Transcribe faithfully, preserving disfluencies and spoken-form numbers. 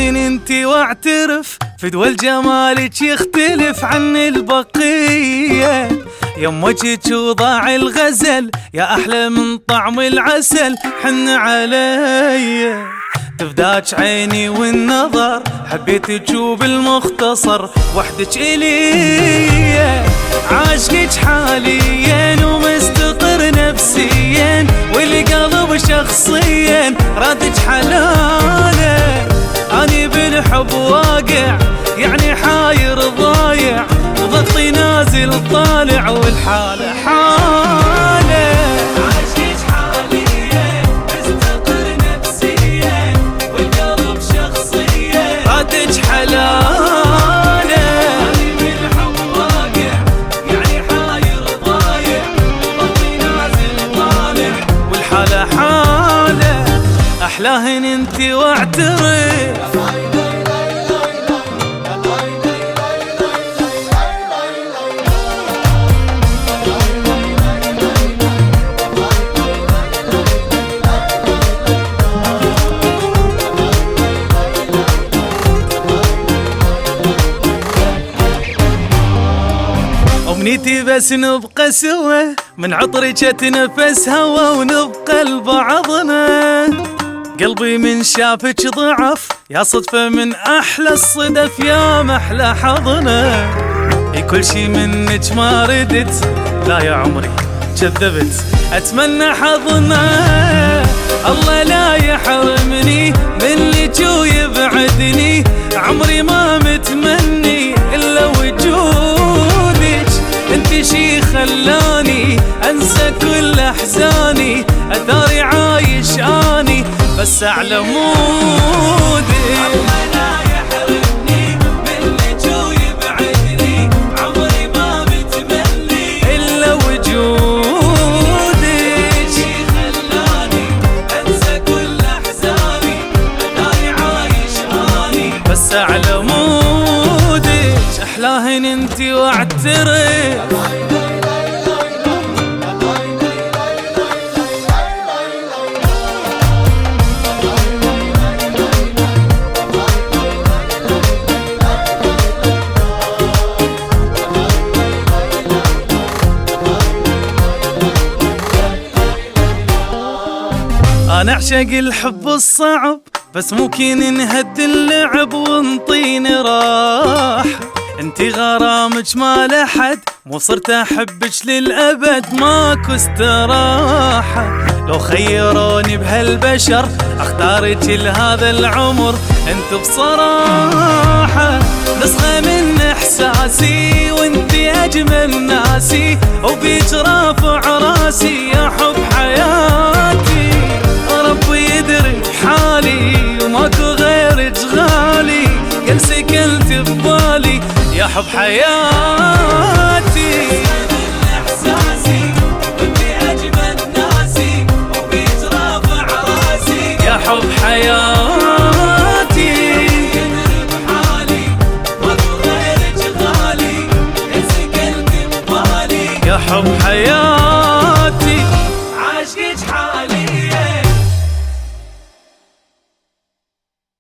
احلاهن انتي واعترف فدوى جمالك يختلف عن البقية. يم وجهك وضاع الغزل يا احلى من طعم العسل حن علي. تفداك عيني والنظر حبيتك وبالمختصر وحدك الي. عاشقك حاليا ومستقر نفسيا والقلب شخصيا رادك حلاله. اني بالحب واقع يعني حاير ضايع وضغطي نازل طالع والحاله حاله. عاشقك حاليا مستقر نفسيا والقلب شخصيا رادك حلاله. اني بالحب واقع يعني حاير ضايع وضغطي نازل طالع والحاله حاله. احلاهن انتي واعترف أمنيتي بس نبقى سوا من عطرك اتنفس هوا ونبقى لبعضنا. قلبي من شافك ضعف يا صدفة من أحلى الصدف يا محلى حضنا. كل شي منك ما ردت لا يا عمري كذبت أتمنى حضنا. الله لا يحرمني منك ويبعدني عمري ما متمني إلا وجودك. انت شي خلاني انسى كل احزاني اثاري عايش اني بس على مودك. الله لا يحرمني منك ويبعدني عمري ما متمني الا وجودك. شي خلاني انسى كل احزاني اثاري عايش اني بس على مودك. احلاهن انتي واعترف انا اعشق الحب الصعب بس ممكن نهد اللعب ونطيني راح. انتي غرامك ما لحد مو صرت احبك للابد ماكو استراحة. لو خيروني بهالبشر اختارك لهذا العمر انت بصراحة. نسخة من احساسي وانتي اجمل ناسي وبيك رافع راسي يا حب حياتي. ربي يدري بحالي وماكو غيرك غالي قل سكنت ببالي يا حب حياتي.